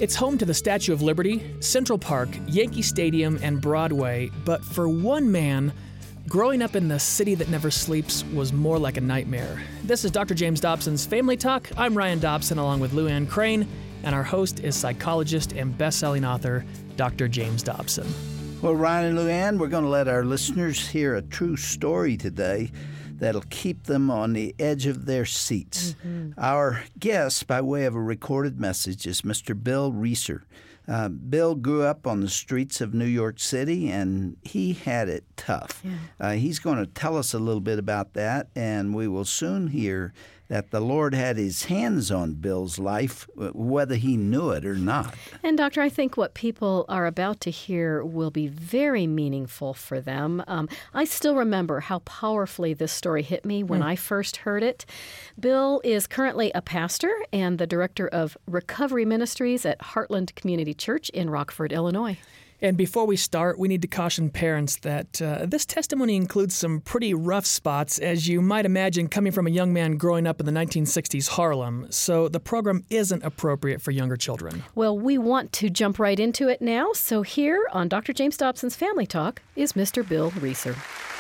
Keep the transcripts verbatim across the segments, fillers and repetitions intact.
It's home to the Statue of Liberty, Central Park, Yankee Stadium, and Broadway, but for one man, growing up in the city that never sleeps was more like a nightmare. This is Doctor James Dobson's Family Talk. I'm Ryan Dobson along with Lou Ann Crane, and our host is psychologist and best-selling author Doctor James Dobson. Well, Ryan and Lou Ann, we're going to let our listeners hear a true story today that'll keep them on the edge of their seats. Mm-hmm. Our guest, by way of a recorded message, is Mister Bill Reeser. Uh, Bill grew up on the streets of New York City, and he had it tough. Yeah. Uh, he's going to tell us a little bit about that, and we will soon hear that the Lord had his hands on Bill's life, whether he knew it or not. And, Doctor, I think what people are about to hear will be very meaningful for them. Um, I still remember how powerfully this story hit me when mm. I first heard it. Bill is currently a pastor and the director of Recovery Ministries at Heartland Community Church in Rockford, Illinois. And before we start, we need to caution parents that uh, this testimony includes some pretty rough spots, as you might imagine, coming from a young man growing up in the nineteen sixties Harlem. So the program isn't appropriate for younger children. Well, we want to jump right into it now. So here on Doctor James Dobson's Family Talk is Mister Bill Reeser.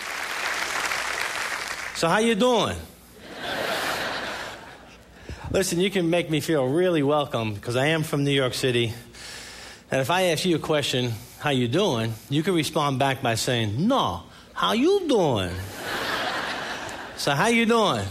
So how you doing? Listen, you can make me feel really welcome because I am from New York City. And if I ask you a question, how you doing, you can respond back by saying, no, how you doing? So how you doing?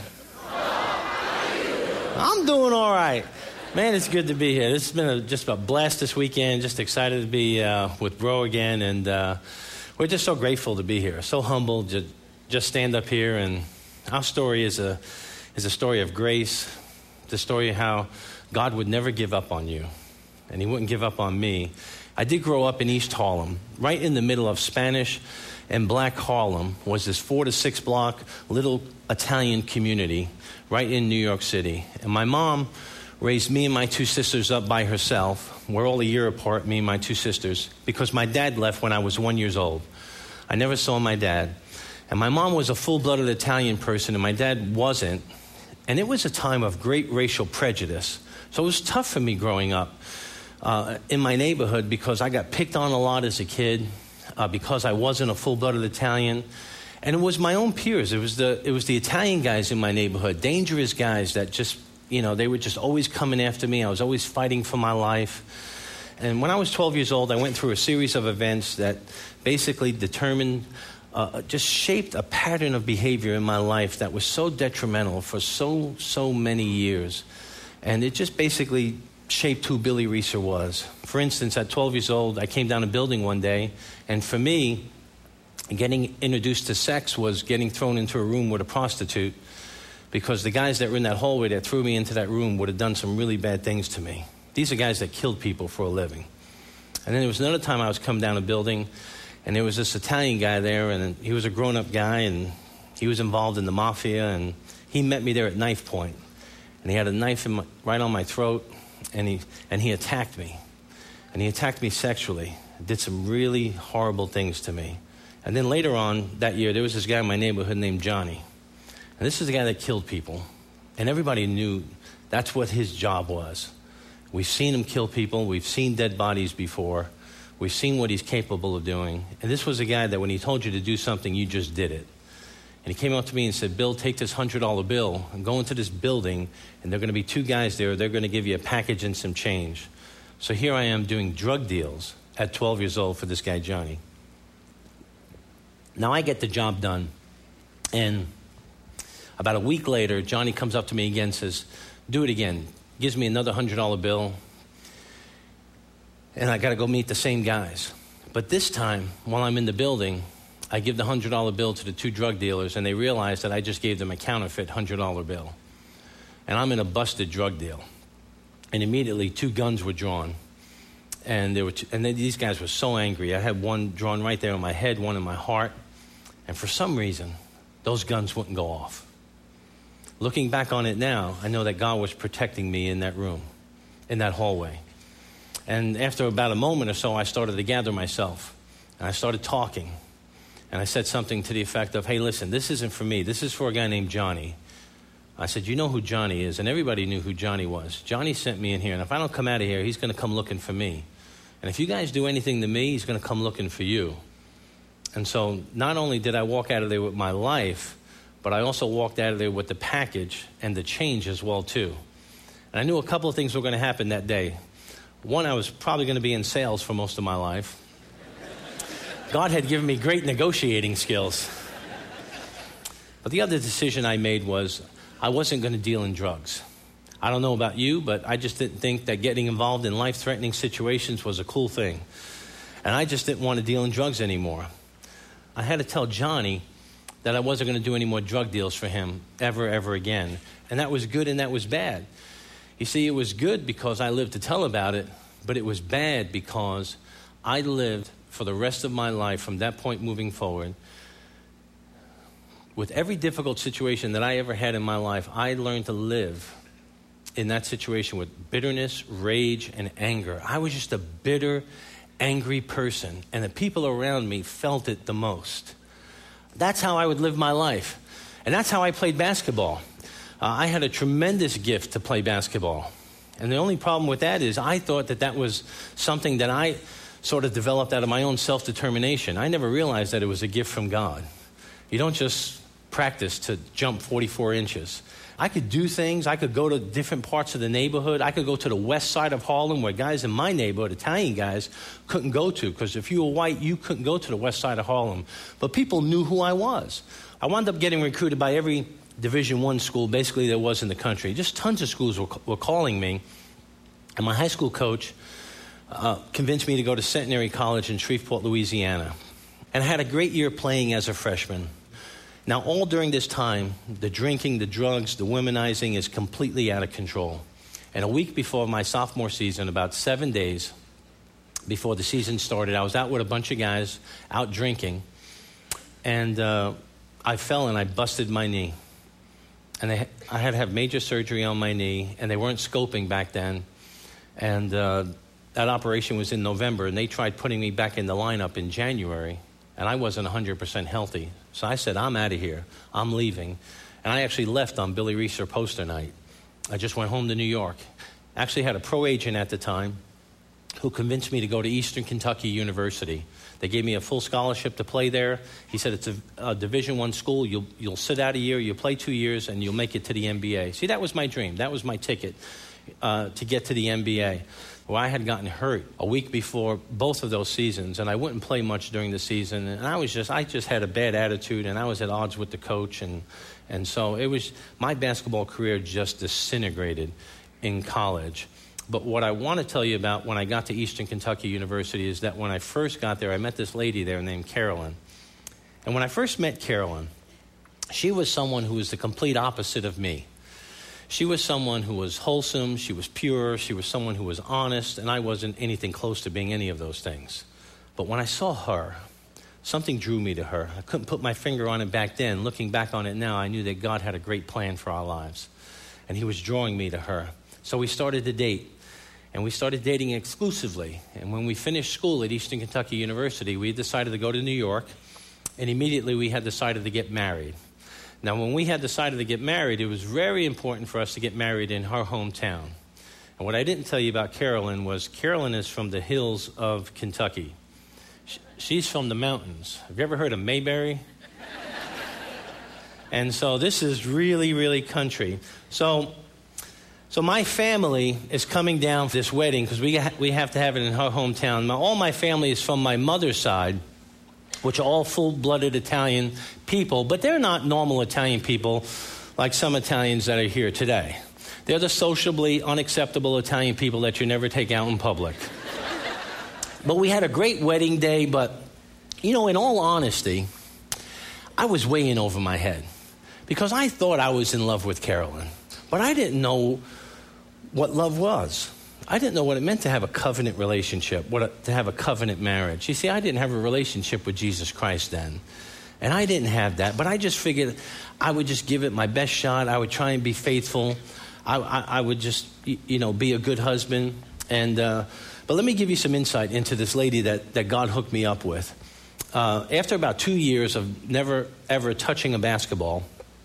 I'm doing all right. Man, it's good to be here. This has been a, just a blast this weekend. Just excited to be uh, with Bro again. And uh, we're just so grateful to be here. So humbled to just stand up here. And our story is a, is a story of grace. The story of how God would never give up on you. And he wouldn't give up on me. I did grow up in East Harlem. Right in the middle of Spanish and Black Harlem was this four to six block little Italian community right in New York City. And my mom raised me and my two sisters up by herself. We're all a year apart, me and my two sisters, because my dad left when I was one year old. I never saw my dad. And my mom was a full-blooded Italian person, and my dad wasn't. And it was a time of great racial prejudice. So it was tough for me growing up. Uh, in my neighborhood because I got picked on a lot as a kid uh, because I wasn't a full-blooded Italian. And it was my own peers. It was the it was the Italian guys in my neighborhood, dangerous guys that just, you know, they were just always coming after me. I was always fighting for my life. And when I was twelve years old, I went through a series of events that basically determined, uh, just shaped a pattern of behavior in my life that was so detrimental for so, so many years. And it just basically shaped who Billy Reeser was. For instance, at twelve years old, I came down a building one day, and for me, getting introduced to sex was getting thrown into a room with a prostitute, because the guys that were in that hallway that threw me into that room would have done some really bad things to me. These are guys that killed people for a living. And then there was another time I was coming down a building, and there was this Italian guy there, and he was a grown-up guy, and he was involved in the mafia, and he met me there at knife point. And he had a knife in my, right on my throat, and he and he attacked me. And he attacked me sexually. Did some really horrible things to me. And then later on that year, there was this guy in my neighborhood named Johnny. And this is the guy that killed people. And everybody knew that's what his job was. We've seen him kill people. We've seen dead bodies before. We've seen what he's capable of doing. And this was a guy that when he told you to do something, you just did it. And he came up to me and said, Bill, take this one hundred dollar bill and go into this building, and there are going to be two guys there. They're going to give you a package and some change. So here I am doing drug deals at twelve years old for this guy, Johnny. Now I get the job done. And about a week later, Johnny comes up to me again and says, do it again. Gives me another one hundred dollar bill. And I got to go meet the same guys. But this time, while I'm in the building, I give the one hundred dollar bill to the two drug dealers, and they realize that I just gave them a counterfeit one hundred dollar bill. And I'm in a busted drug deal. And immediately, two guns were drawn. And there were two, and then these guys were so angry. I had one drawn right there in my head, one in my heart. And for some reason, those guns wouldn't go off. Looking back on it now, I know that God was protecting me in that room, in that hallway. And after about a moment or so, I started to gather myself. And I started talking. And I said something to the effect of, hey, listen, this isn't for me. This is for a guy named Johnny, I said, you know who Johnny is? And everybody knew who Johnny was. Johnny sent me in here, and if I don't come out of here, he's going to come looking for me. And if you guys do anything to me, he's going to come looking for you. And so not only did I walk out of there with my life, but I also walked out of there with the package and the change as well, too. And I knew a couple of things were going to happen that day. One, I was probably going to be in sales for most of my life. God had given me great negotiating skills. But the other decision I made was I wasn't going to deal in drugs. I don't know about you, but I just didn't think that getting involved in life-threatening situations was a cool thing. And I just didn't want to deal in drugs anymore. I had to tell Johnny that I wasn't going to do any more drug deals for him ever, ever again. And that was good and that was bad. You see, it was good because I lived to tell about it, but it was bad because I lived for the rest of my life from that point moving forward. With every difficult situation that I ever had in my life, I learned to live in that situation with bitterness, rage, and anger. I was just a bitter, angry person, and the people around me felt it the most. That's how I would live my life, and that's how I played basketball. Uh, I had a tremendous gift to play basketball, and the only problem with that is I thought that that was something that I sort of developed out of my own self-determination. I never realized that it was a gift from God. You don't just practice to jump forty-four inches. I could do things. I could go to different parts of the neighborhood. I could go to the west side of Harlem where guys in my neighborhood, Italian guys, couldn't go to, because if you were white, you couldn't go to the west side of Harlem. But people knew who I was. I wound up getting recruited by every Division One school basically there was in the country. Just tons of schools were, were calling me. And my high school coach uh, convinced me to go to Centenary College in Shreveport, Louisiana. And I had a great year playing as a freshman. Now, all during this time, the drinking, the drugs, the womanizing is completely out of control. And a week before my sophomore season, about seven days before the season started, I was out with a bunch of guys out drinking, and uh, I fell and I busted my knee. And they, I had to have major surgery on my knee, and they weren't scoping back then. And uh, that operation was in November, and they tried putting me back in the lineup in January, and I wasn't one hundred percent healthy. So I said, I'm out of here. I'm leaving. And I actually left on Billy Reeser poster night. I just went home to New York. Actually had a pro agent at the time who convinced me to go to Eastern Kentucky University. They gave me a full scholarship to play there. He said, it's a, a Division One school. You'll, you'll sit out a year, you'll play two years, and you'll make it to the N B A. See, that was my dream. That was my ticket uh, to get to the N B A. Well, I had gotten hurt a week before both of those seasons, and I wouldn't play much during the season. And I was just, I just had a bad attitude, and I was at odds with the coach. And, and so it was, my basketball career just disintegrated in college. But what I want to tell you about when I got to Eastern Kentucky University is that when I first got there, I met this lady there named Carolyn. And when I first met Carolyn, she was someone who was the complete opposite of me. She was someone who was wholesome, she was pure, she was someone who was honest, and I wasn't anything close to being any of those things. But when I saw her, something drew me to her. I couldn't put my finger on it back then. Looking back on it now, I knew that God had a great plan for our lives, and he was drawing me to her. So we started to date, and we started dating exclusively. And when we finished school at Eastern Kentucky University, we decided to go to New York, and immediately we had decided to get married. Now, when we had decided to get married, it was very important for us to get married in her hometown. And what I didn't tell you about Carolyn was Carolyn is from the hills of Kentucky. She's from the mountains. Have you ever heard of Mayberry? And so this is really, really country. So, so my family is coming down for this wedding because we, ha- we have to have it in her hometown. Now, all my family is from my mother's side, which are all full-blooded Italian people, but they're not normal Italian people like some Italians that are here today. They're the sociably unacceptable Italian people that you never take out in public. But we had a great wedding day, but, you know, in all honesty, I was way in over my head because I thought I was in love with Carolyn, but I didn't know what love was. I didn't know what it meant to have a covenant relationship, what a, to have a covenant marriage. You see, I didn't have a relationship with Jesus Christ then, and I didn't have that, but I just figured I would just give it my best shot. I would try and be faithful. I, I, I would just, you know, be a good husband. And uh, but let me give you some insight into this lady that, that God hooked me up with. Uh, after about two years of never, ever touching a basketball,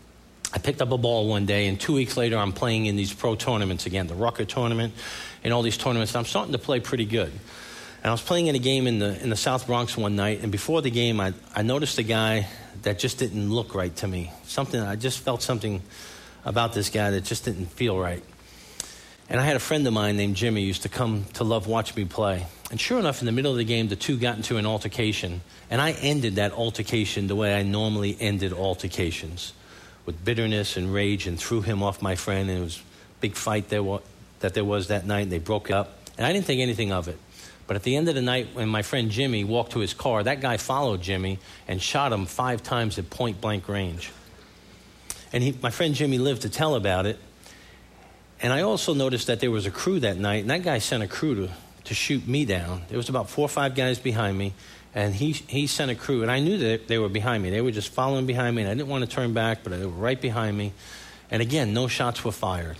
I picked up a ball one day, and two weeks later, I'm playing in these pro tournaments again, the Rucker tournament, and all these tournaments. And I'm starting to play pretty good. And I was playing in a game in the in the South Bronx one night, and before the game, I, I noticed a guy that just didn't look right to me. Something, I just felt something about this guy that just didn't feel right. And I had a friend of mine named Jimmy used to come to love watch me play. And sure enough, in the middle of the game, the two got into an altercation. And I ended that altercation the way I normally ended altercations, with bitterness and rage, and threw him off my friend. And it was a big fight there wa- that there was that night. And they broke up. And I didn't think anything of it. But at the end of the night, when my friend Jimmy walked to his car, that guy followed Jimmy and shot him five times at point-blank range. And he, my friend Jimmy lived to tell about it. And I also noticed that there was a crew that night, and that guy sent a crew to, to shoot me down. There was about four or five guys behind me, and he he sent a crew. And I knew that they were behind me. They were just following behind me, and I didn't want to turn back, but they were right behind me. And again, no shots were fired.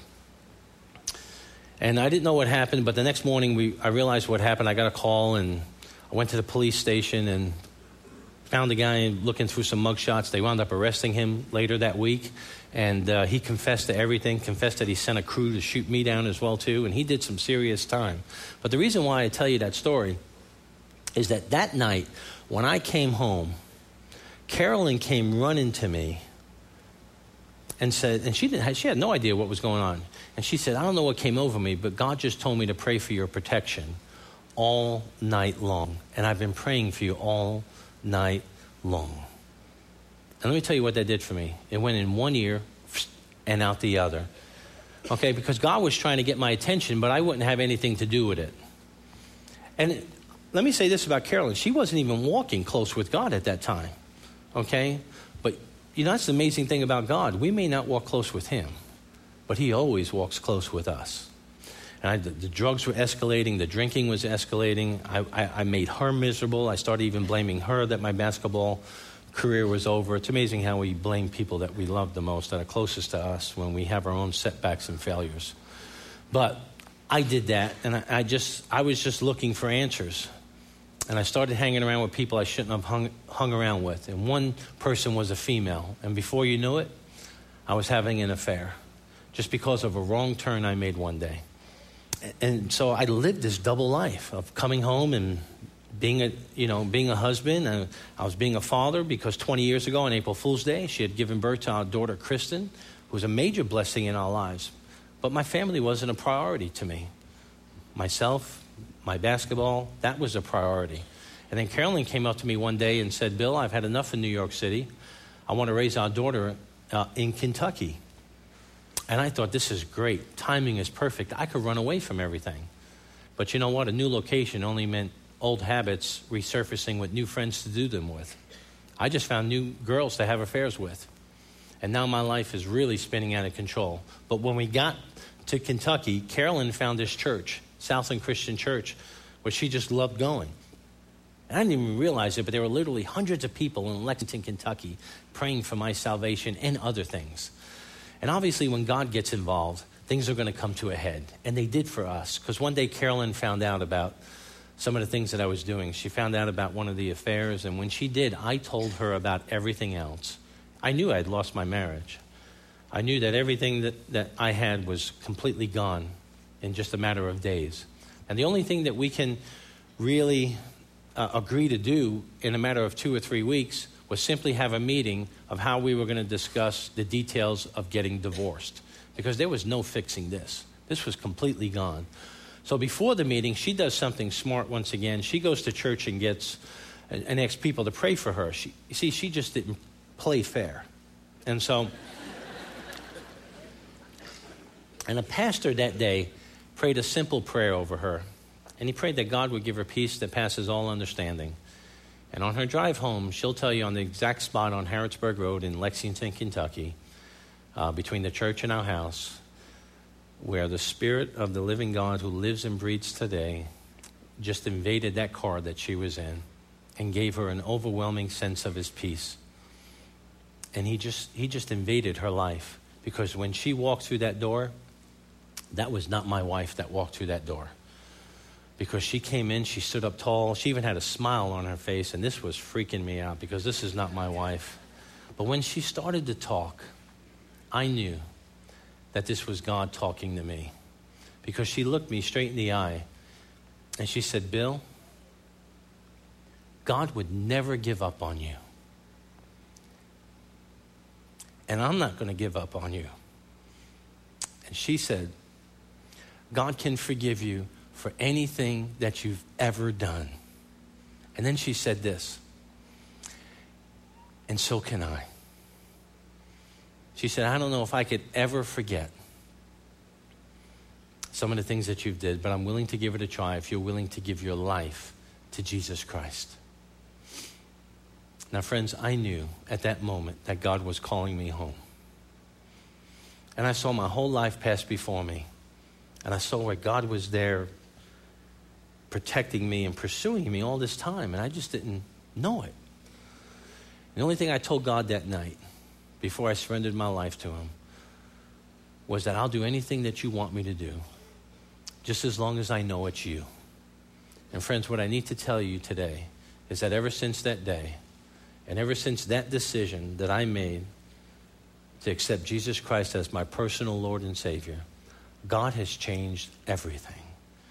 And I didn't know what happened, but the next morning we I realized what happened. I got a call, and I went to the police station and found the guy looking through some mugshots. They wound up arresting him later that week, and uh, he confessed to everything, confessed that he sent a crew to shoot me down as well, too, and he did some serious time. But the reason why I tell you that story is that that night, when I came home, Carolyn came running to me and said, and she didn't, she had no idea what was going on. And she said, I don't know what came over me, but God just told me to pray for your protection all night long. And I've been praying for you all night long. And let me tell you what that did for me. It went in one ear and out the other. Okay, because God was trying to get my attention, but I wouldn't have anything to do with it. And it, let me say this about Carolyn. She wasn't even walking close with God at that time. Okay? But, you know, that's the amazing thing about God. We may not walk close with him, but he always walks close with us. And I, the, the drugs were escalating. The drinking was escalating. I, I, I made her miserable. I started even blaming her that my basketball career was over. It's amazing how we blame people that we love the most, that are closest to us, when we have our own setbacks and failures. But I did that, and I, I just I was just looking for answers. And I started hanging around with people I shouldn't have hung, hung around with. And one person was a female. And before you knew it, I was having an affair, just because of a wrong turn I made one day. And so I lived this double life of coming home and being a, you know, being a husband. And I was being a father because twenty years ago on April Fool's Day, she had given birth to our daughter, Kristen, who was a major blessing in our lives. But my family wasn't a priority to me. Myself, my basketball, that was a priority. And then Carolyn came up to me one day and said, Bill, I've had enough in New York City. I want to raise our daughter uh, in Kentucky. And I thought, this is great. Timing is perfect. I could run away from everything. But you know what? A new location only meant old habits resurfacing with new friends to do them with. I just found new girls to have affairs with. And now my life is really spinning out of control. But when we got to Kentucky, Carolyn found this church, Southland Christian Church, where she just loved going. And I didn't even realize it, but there were literally hundreds of people in Lexington, Kentucky, praying for my salvation and other things. And obviously, when God gets involved, things are going to come to a head. And they did for us. Because one day, Carolyn found out about some of the things that I was doing. She found out about one of the affairs. And when she did, I told her about everything else. I knew I'd lost my marriage. I knew that everything that, that I had was completely gone in just a matter of days. And the only thing that we can really uh, agree to do in a matter of two or three weeks was simply have a meeting of how we were going to discuss the details of getting divorced. Because there was no fixing this. This was completely gone. So before the meeting, she does something smart once again. She goes to church and gets and, and asks people to pray for her. She, you see, she just didn't play fair. And so, and a pastor that day prayed a simple prayer over her. And he prayed that God would give her peace that passes all understanding. And on her drive home, she'll tell you on the exact spot on Harrodsburg Road in Lexington, Kentucky, uh, between the church and our house, where the Spirit of the living God who lives and breathes today just invaded that car that she was in and gave her an overwhelming sense of his peace. And he just he just invaded her life, because when she walked through that door, that was not my wife that walked through that door. Because she came in, she stood up tall. She even had a smile on her face, and this was freaking me out because this is not my wife. But when she started to talk, I knew that this was God talking to me, because she looked me straight in the eye and she said, Bill, God would never give up on you. And I'm not going to give up on you. And she said, God can forgive you for anything that you've ever done. And then she said this, and so can I. She said, I don't know if I could ever forget some of the things that you've did, but I'm willing to give it a try if you're willing to give your life to Jesus Christ. Now, friends, I knew at that moment that God was calling me home. And I saw my whole life pass before me. And I saw where God was there protecting me and pursuing me all this time. And I just didn't know it. The only thing I told God that night, before I surrendered my life to him, was that I'll do anything that you want me to do, just as long as I know it's you. And friends, what I need to tell you today is that ever since that day, and ever since that decision that I made to accept Jesus Christ as my personal Lord and Savior, God has changed everything.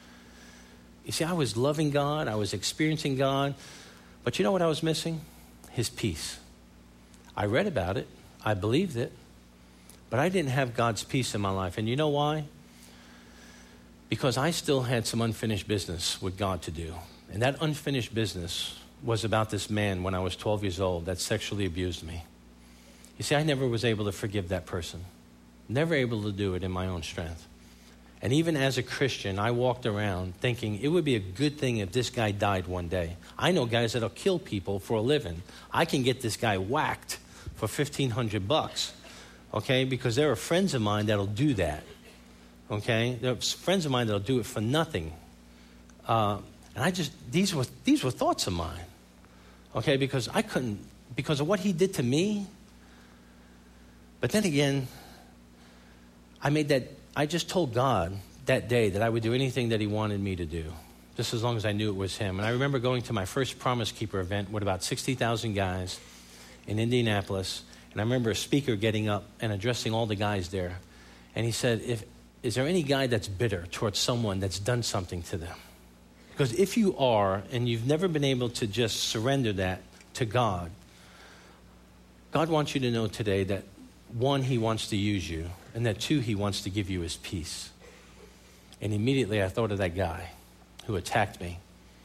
You see, I was loving God, I was experiencing God, but you know what I was missing? His peace. I read about it, I believed it, but I didn't have God's peace in my life. And you know why? Because I still had some unfinished business with God to do. And that unfinished business was about this man when I was twelve years old that sexually abused me. You see, I never was able to forgive that person. Never able to do it in my own strength. And even as a Christian, I walked around thinking it would be a good thing if this guy died one day. I know guys that'll kill people for a living. I can get this guy whacked for fifteen hundred bucks, okay? Because there are friends of mine that'll do that, okay? There are friends of mine that'll do it for nothing. Uh, and I just, these were, these were thoughts of mine, okay? Because I couldn't, because of what he did to me. But then again, I made that, I just told God that day that I would do anything that he wanted me to do, just as long as I knew it was him. And I remember going to my first Promise Keeper event with about sixty thousand guys in Indianapolis. And I remember a speaker getting up and addressing all the guys there. And he said, "If is there any guy that's bitter towards someone that's done something to them? Because if you are, and you've never been able to just surrender that to God, God wants you to know today that, one, he wants to use you, and that, two, he wants to give you his peace." And immediately I thought of that guy who attacked me.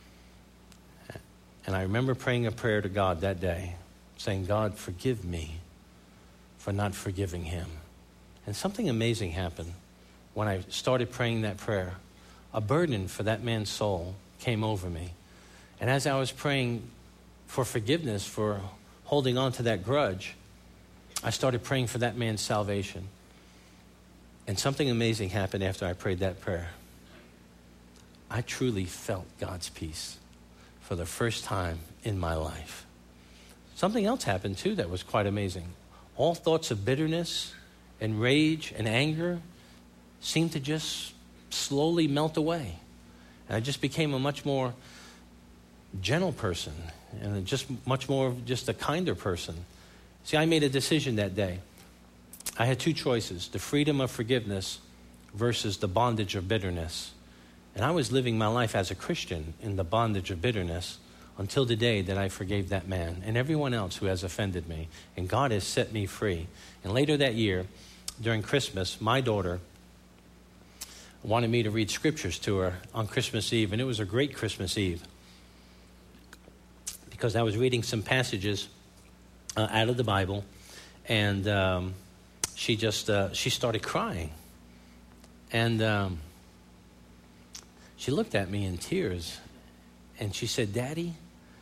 And I remember praying a prayer to God that day, saying, "God, forgive me for not forgiving him." And something amazing happened when I started praying that prayer. A burden for that man's soul came over me. And as I was praying for forgiveness for holding on to that grudge, I started praying for that man's salvation. And something amazing happened after I prayed that prayer. I truly felt God's peace for the first time in my life. Something else happened too that was quite amazing. All thoughts of bitterness and rage and anger seemed to just slowly melt away. And I just became a much more gentle person and just much more just a kinder person. See, I made a decision that day. I had two choices, the freedom of forgiveness versus the bondage of bitterness. And I was living my life as a Christian in the bondage of bitterness until the day that I forgave that man and everyone else who has offended me. And God has set me free. And later that year, during Christmas, my daughter wanted me to read scriptures to her on Christmas Eve. And it was a great Christmas Eve because I was reading some passages uh, out of the Bible. And um, she just, uh, she started crying. And um, she looked at me in tears. And she said, "Daddy,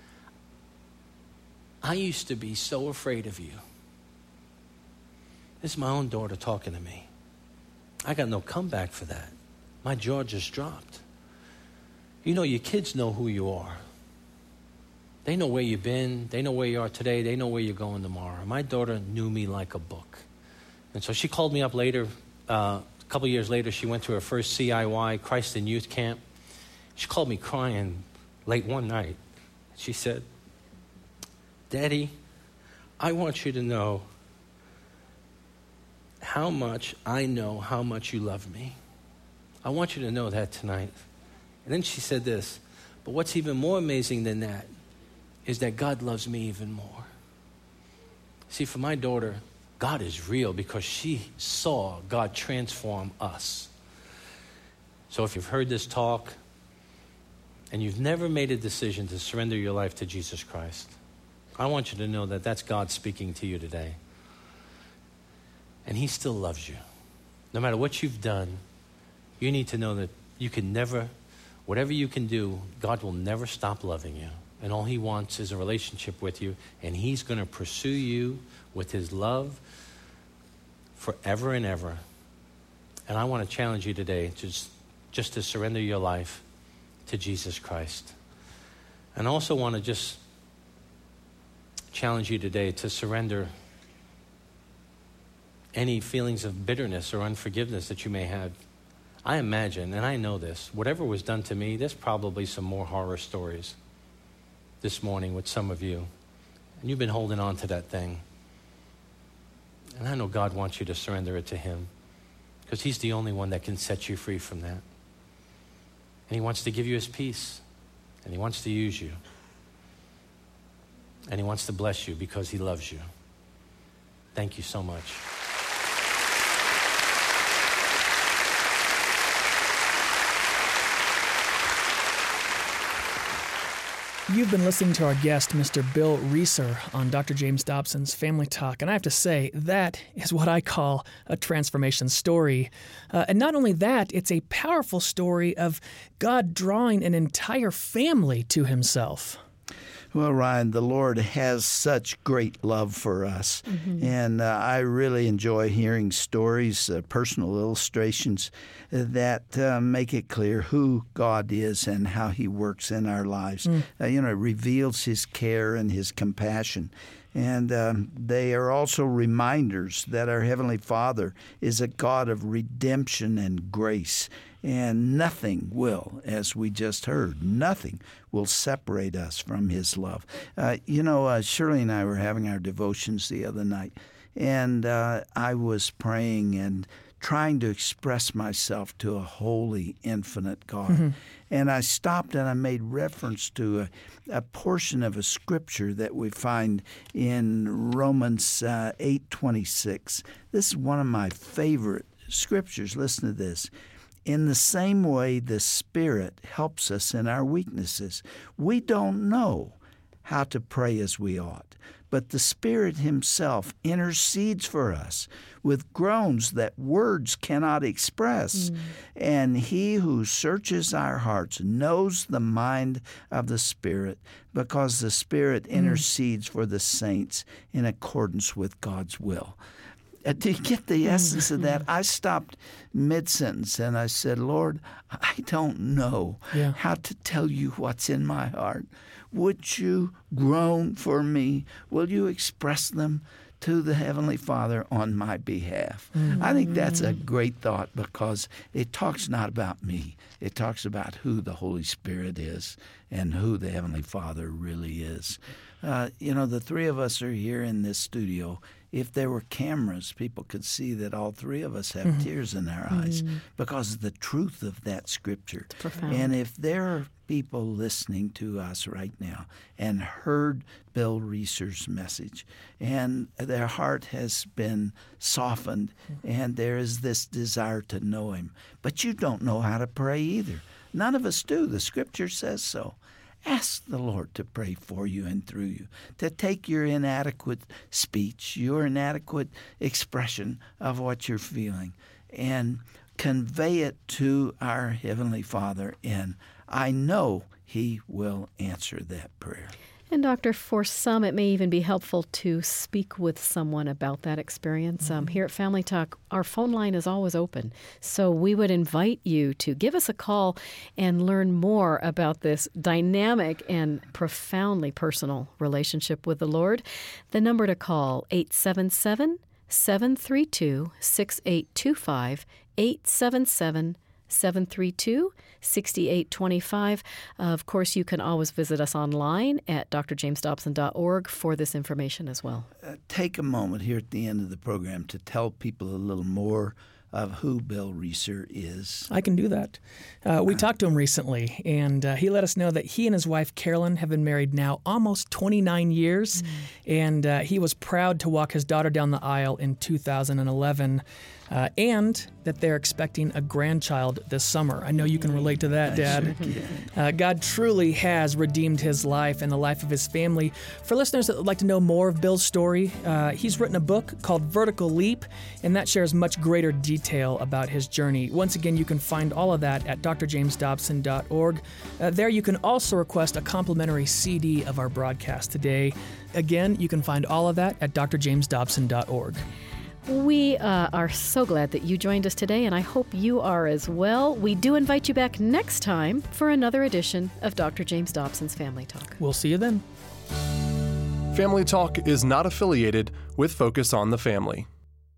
I used to be so afraid of you." This is my own daughter talking to me. I got no comeback for that. My jaw just dropped. You know, your kids know who you are. They know where you've been. They know where you are today. They know where you're going tomorrow. My daughter knew me like a book. And so she called me up later. Uh, a couple years later, she went to her first C I Y, Christ in Youth Camp. She called me crying late one night. She said, "Daddy, I want you to know how much I know how much you love me. I want you to know that tonight. And then she said this, but what's even more amazing than that is that God loves me even more. See, for my daughter, God is real because she saw God transform us. So if you've heard this talk and you've never made a decision to surrender your life to Jesus Christ, I want you to know that that's God speaking to you today. And he still loves you. No matter what you've done, you need to know that you can never, whatever you can do, God will never stop loving you. And all he wants is a relationship with you. And he's going to pursue you with his love forever and ever. And I want to challenge you today to just, just to surrender your life to Jesus Christ. And I also want to just challenge you today to surrender any feelings of bitterness or unforgiveness that you may have. I imagine, and I know this, whatever was done to me, there's probably some more horror stories this morning with some of you. And you've been holding on to that thing. And I know God wants you to surrender it to him because he's the only one that can set you free from that. And he wants to give you his peace. And he wants to use you. And he wants to bless you because he loves you. Thank you so much. You've been listening to our guest, Mister Bill Reeser, on Doctor James Dobson's Family Talk, and I have to say, that is what I call a transformation story. Uh, and not only that, it's a powerful story of God drawing an entire family to himself. Well, Ryan, the Lord has such great love for us, mm-hmm. and uh, I really enjoy hearing stories, uh, personal illustrations that uh, make it clear who God is and how he works in our lives. Mm. Uh, you know, it reveals his care and his compassion. And um, they are also reminders that our Heavenly Father is a God of redemption and grace. And nothing will, as we just heard, nothing will separate us from his love. Uh, you know, uh, Shirley and I were having our devotions the other night, and uh, I was praying and trying to express myself to a holy, infinite God. Mm-hmm. And I stopped and I made reference to a, a portion of a scripture that we find in Romans uh, eight twenty-six. This is one of my favorite scriptures. Listen to this. In the same way, the Spirit helps us in our weaknesses. We don't know how to pray as we ought, but the Spirit himself intercedes for us with groans that words cannot express. Mm. And he who searches our hearts knows the mind of the Spirit, because the Spirit mm. intercedes for the saints in accordance with God's will. Uh, to get the essence of that, I stopped mid-sentence and I said, Lord, I don't know yeah. how to tell you what's in my heart. Would you groan for me? Will you express them to the Heavenly Father on my behalf? Mm-hmm. I think that's a great thought, because it talks not about me. It talks about who the Holy Spirit is and who the Heavenly Father really is. Uh, you know, the three of us are here in this studio. If there were cameras, people could see that all three of us have mm-hmm. tears in our eyes mm-hmm. because of the truth of that scripture. It's profound. And if there are people listening to us right now and heard Bill Reeser's message, and their heart has been softened, mm-hmm. and there is this desire to know him, but you don't know how to pray either. None of us do. The scripture says so. Ask the Lord to pray for you and through you, to take your inadequate speech, your inadequate expression of what you're feeling, and convey it to our Heavenly Father, and I know he will answer that prayer. And Doctor, for some, it may even be helpful to speak with someone about that experience. Mm-hmm. Um, here at Family Talk, our phone line is always open. So we would invite you to give us a call and learn more about this dynamic and profoundly personal relationship with the Lord. The number to call, eight seven seven, seven three two, six eight two five, eight seven seven, seven three two, six eight two five. Uh, of course, you can always visit us online at d r james dobson dot org for this information as well. Uh, take a moment here at the end of the program to tell people a little more of who Bill Reeser is. I can do that. Uh, we talked to him recently, and uh, he let us know that he and his wife, Carolyn, have been married now almost twenty-nine years, mm. and uh, he was proud to walk his daughter down the aisle in two thousand eleven, uh, and that they're expecting a grandchild this summer. I know you can relate to that, Dad. Sure uh, God truly has redeemed his life and the life of his family. For listeners that would like to know more of Bill's story, uh, he's written a book called Vertical Leap, and that shares much greater detail about his journey. Once again, you can find all of that at d r james dobson dot org. Uh, there you can also request a complimentary C D of our broadcast today. Again, you can find all of that at d r james dobson dot org. We uh, are so glad that you joined us today, and I hope you are as well. We do invite you back next time for another edition of Doctor James Dobson's Family Talk. We'll see you then. Family Talk is not affiliated with Focus on the Family.